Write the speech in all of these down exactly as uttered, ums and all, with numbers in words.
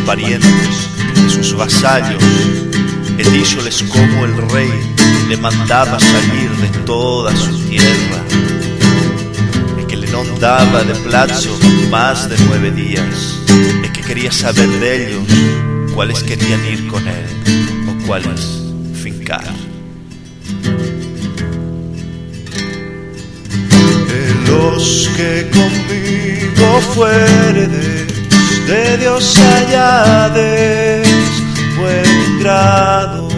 parientes, de sus vasallos, e díxoles como el rei le mandaba salir de toda su tierra, e que le non daba de plazo más de nueve días, e que quería saber de ellos cuáles querían ir con él o cuáles fincar. Los que conmigo fueredes, de Dios hallades buen grado.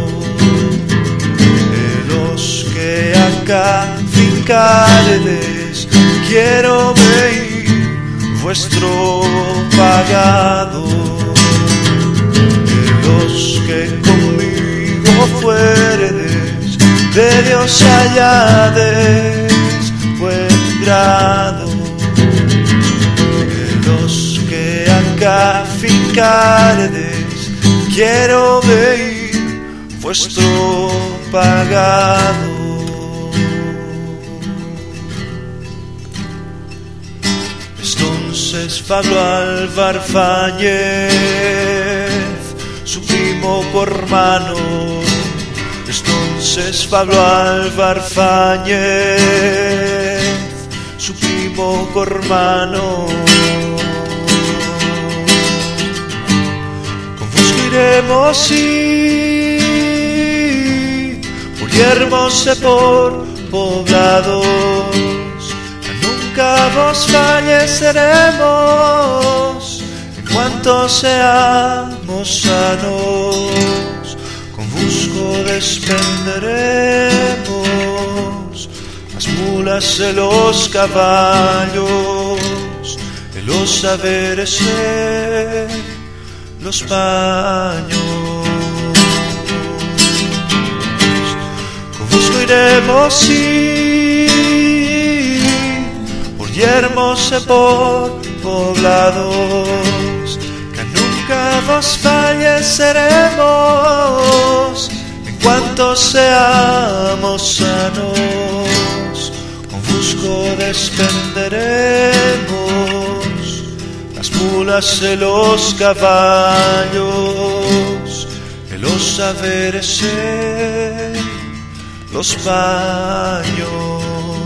De los que acá fincaredes, quiero ver vuestro pagado. De los que conmigo fueredes, de Dios hallades buen grado. De los que acá fincaredes, quiero ver vuestro pagado. Entonces Pablo Álvar Fáñez, su primo por mano. Entonces Pablo Álvar Fáñez, su primo por mano. Con vos iremos ir por yermos e por poblados, que nunca vos falleceremos en cuanto seamos sanos. Con busco despenderemos las mulas y los caballos, de los saberes y los paños. Con busco iremos ir por yermos y por poblados, que nunca vos falleceremos en cuanto seamos sanos. Con busco despenderemos las mulas y los caballos, y los saberes y los paños.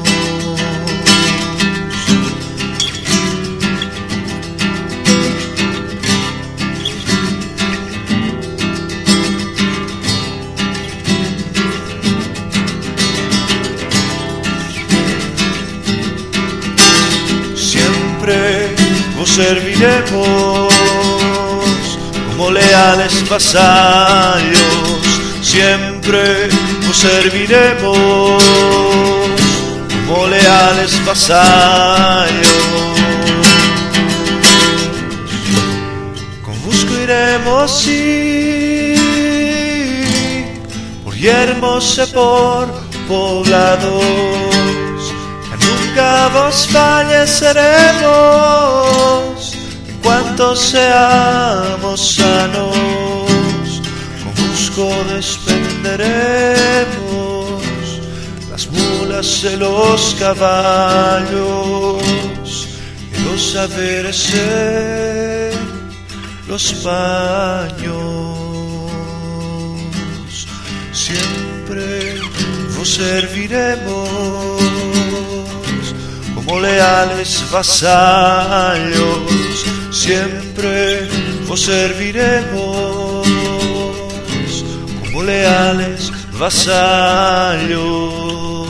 Vos serviremos como leales vasallos, siempre vos serviremos como leales vasallos. Con busco iremos ir por yermos y por poblados, nunca vos falleceremos en cuanto seamos sanos. Con busco despenderemos las mulas y los caballos, y los saberes y los paños. Siempre vos serviremos como leales vasallos, siempre vos serviremos como leales vasallos.